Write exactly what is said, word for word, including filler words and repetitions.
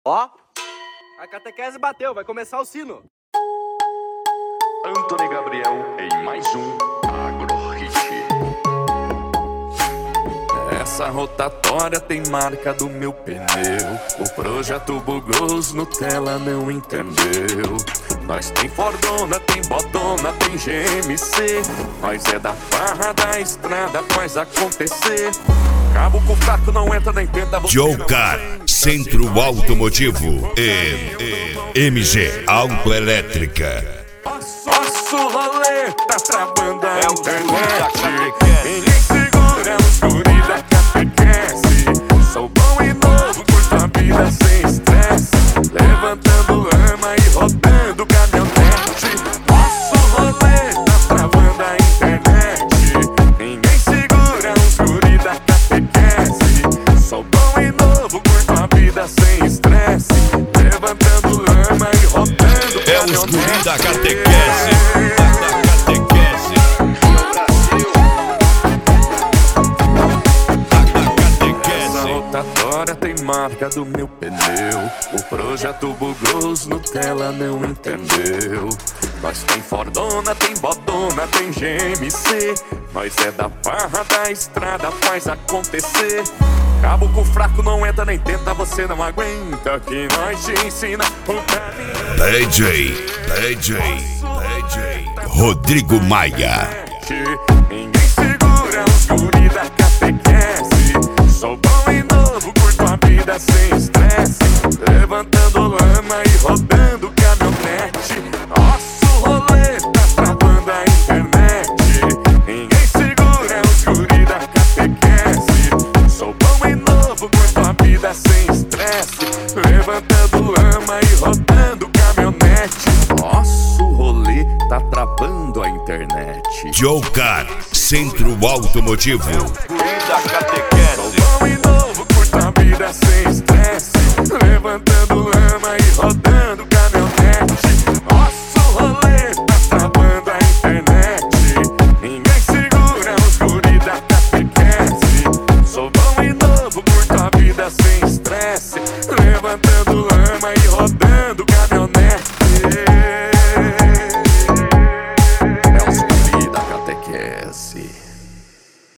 Ó, a catequese bateu, vai começar o sino. Antony Gabriel em mais um Agrohit. Essa rotatória tem marca do meu pneu. O projeto bugou, Nutella não entendeu. Nós tem Fordona, tem Bodona, tem G M C. Nós é da farra da estrada, faz acontecer. Cabo com fraco não entra nem tenta. Jocar, Centro Automotivo e M G Autoelétrica. Nosso rolê tá travando a internet. Ninguém segura os guri da catequese. Sou bom e novo, curto a vida sem estresse. Levantando lama e rodando caminhonete. Nosso rolê tá travando a internet. Ninguém segura os guri da catequese. Sou bom e novo, curto a vida sem estresse. Levantando lama e rodando caminhonete. É os guri da catequese. Tem marca do meu pneu. O projeto bugou, Nutella não entendeu. Nós tem Fordona, tem Bodona, tem G M C. Nós é da farra da estrada, faz acontecer. Cabo com fraco não entra nem tenta, você não aguenta. Que nós te ensina o caminho. D J, D J, D J Rodrigo Maia. Ninguém segura os guri da catequese. Sou bom e novo, curto a vida sem estresse. Levantando lama e rodando caminhonete. Nosso rolê tá travando a internet. Ninguém segura os guri da catequese. Sou bom e novo, curto a vida sem estresse. Levantando lama e rodando caminhonete. Nosso rolê tá travando a internet. Jocar, Centro Automotivo. Da catequese. Sou bom e novo, curto a vida sem estresse. Levantando lama e rodando caminhonete. Nosso rolê tá travando a internet. Ninguém segura os guri da catequese. Sou bom e novo, curto a vida sem estresse. Levantando lama e rodando